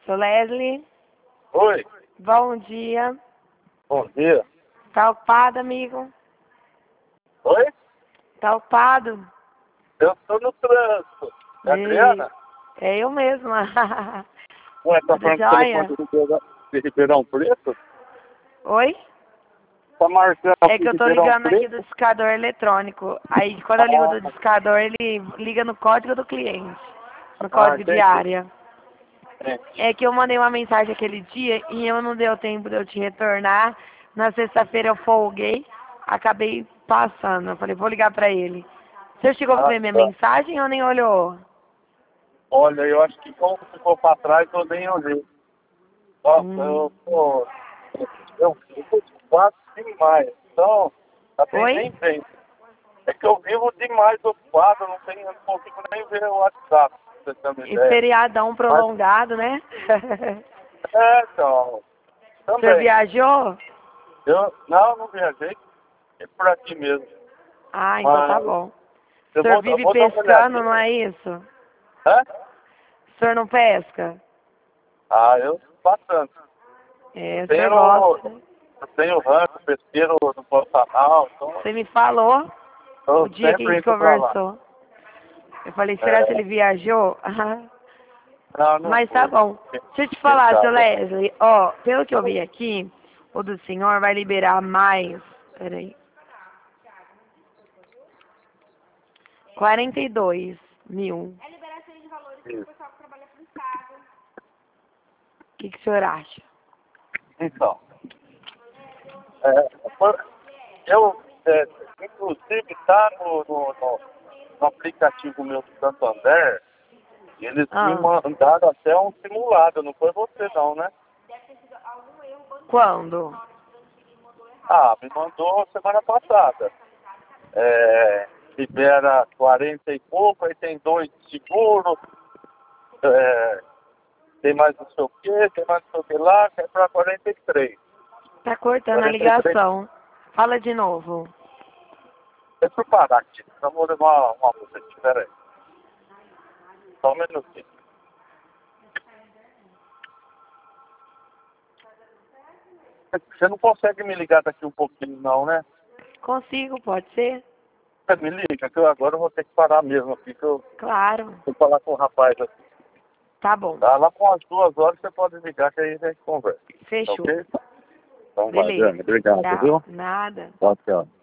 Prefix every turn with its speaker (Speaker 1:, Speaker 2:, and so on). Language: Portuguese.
Speaker 1: Seu Leslie,
Speaker 2: Oi,
Speaker 1: bom dia.
Speaker 2: bom dia.
Speaker 1: Tá ocupado, amigo?
Speaker 2: Oi?
Speaker 1: Tá ocupado?
Speaker 2: Eu estou no trânsito. É a
Speaker 1: Ei,
Speaker 2: Adriana?
Speaker 1: é eu mesma.
Speaker 2: Ué, tá
Speaker 1: Tudo
Speaker 2: falando do telefone
Speaker 1: jóia?
Speaker 2: de Ribeirão Preto?
Speaker 1: Oi?
Speaker 2: Tá marcando
Speaker 1: É
Speaker 2: aqui
Speaker 1: que eu tô
Speaker 2: Ribeirão
Speaker 1: ligando aqui do
Speaker 2: Preto?
Speaker 1: discador eletrônico. Aí quando eu ligo
Speaker 2: Ah,
Speaker 1: do discador, ele liga no código do cliente, no código de
Speaker 2: entendi.
Speaker 1: área.
Speaker 2: Entendi.
Speaker 1: É que eu mandei uma mensagem aquele dia e eu não deu tempo de eu te retornar. Na sexta-feira eu folguei, acabei passando. Eu falei, vou ligar pra ele. Você chegou a
Speaker 2: Ah,
Speaker 1: ver minha
Speaker 2: tá.
Speaker 1: mensagem ou nem olhou?
Speaker 2: Olha, eu acho que como ficou pra trás, eu nem olhei. Nossa,
Speaker 1: Hum.
Speaker 2: eu tô ocupado demais. Então, também
Speaker 1: Oi?
Speaker 2: nem vem. É que eu vivo demais ocupado, eu não consigo nem ver o WhatsApp, pra você ter uma
Speaker 1: E
Speaker 2: ideia.
Speaker 1: feriadão
Speaker 2: Mas,
Speaker 1: prolongado, né?
Speaker 2: então,
Speaker 1: O senhor
Speaker 2: também.
Speaker 1: viajou?
Speaker 2: Não viajei, é por aqui mesmo.
Speaker 1: Ah, então tá
Speaker 2: Mas
Speaker 1: bom. O
Speaker 2: eu
Speaker 1: senhor
Speaker 2: eu
Speaker 1: vive
Speaker 2: vou dar uma
Speaker 1: pescando, não
Speaker 2: olhadinha.
Speaker 1: é isso?
Speaker 2: Hã?
Speaker 1: O senhor não pesca?
Speaker 2: Ah, eu bastante.
Speaker 1: É, o senhor
Speaker 2: Tenho,
Speaker 1: gosta, né?
Speaker 2: eu tenho rancho, pesqueiro no Pantanal, então
Speaker 1: Você me falou o
Speaker 2: eu
Speaker 1: dia que a
Speaker 2: sempre
Speaker 1: gente
Speaker 2: indo pra lá.
Speaker 1: conversou. Eu falei, será que
Speaker 2: É,
Speaker 1: ele viajou?
Speaker 2: não
Speaker 1: Mas tá
Speaker 2: fui.
Speaker 1: bom. Deixa eu te
Speaker 2: Quem
Speaker 1: falar, seu
Speaker 2: sabe?
Speaker 1: Leslie, ó, pelo que eu vi aqui, o do senhor vai liberar mais, peraí, 42 mil. O que o senhor acha?
Speaker 2: Então, é, eu, inclusive, tá no aplicativo meu do Santander, eles me
Speaker 1: Ah,
Speaker 2: mandaram até um simulado, não foi você não, né?
Speaker 1: quando?
Speaker 2: Ah, me mandou semana passada. Libera 40 e pouco, aí tem 2 de seguro, tem mais não sei o que, tem mais não sei o que lá, que é para 43.
Speaker 1: Tá cortando a
Speaker 2: 43
Speaker 1: ligação. Fala de novo.
Speaker 2: deixa eu parar aqui, eu vou levar uma música aqui, peraí. Só um minutinho. Você não consegue me ligar daqui um pouquinho não, né?
Speaker 1: Consigo, pode ser?
Speaker 2: Você me liga, que eu agora vou ter que parar mesmo aqui, que eu
Speaker 1: Claro.
Speaker 2: vou falar com o rapaz aqui.
Speaker 1: Tá bom.
Speaker 2: Tá? Lá com as 2 horas você pode ligar que aí a gente conversa. Tá
Speaker 1: Fechou.
Speaker 2: ok? Então vai,
Speaker 1: Beleza.
Speaker 2: Dani. Obrigado,
Speaker 1: Tchau.
Speaker 2: viu?
Speaker 1: Nada.
Speaker 2: Tchau, tchau.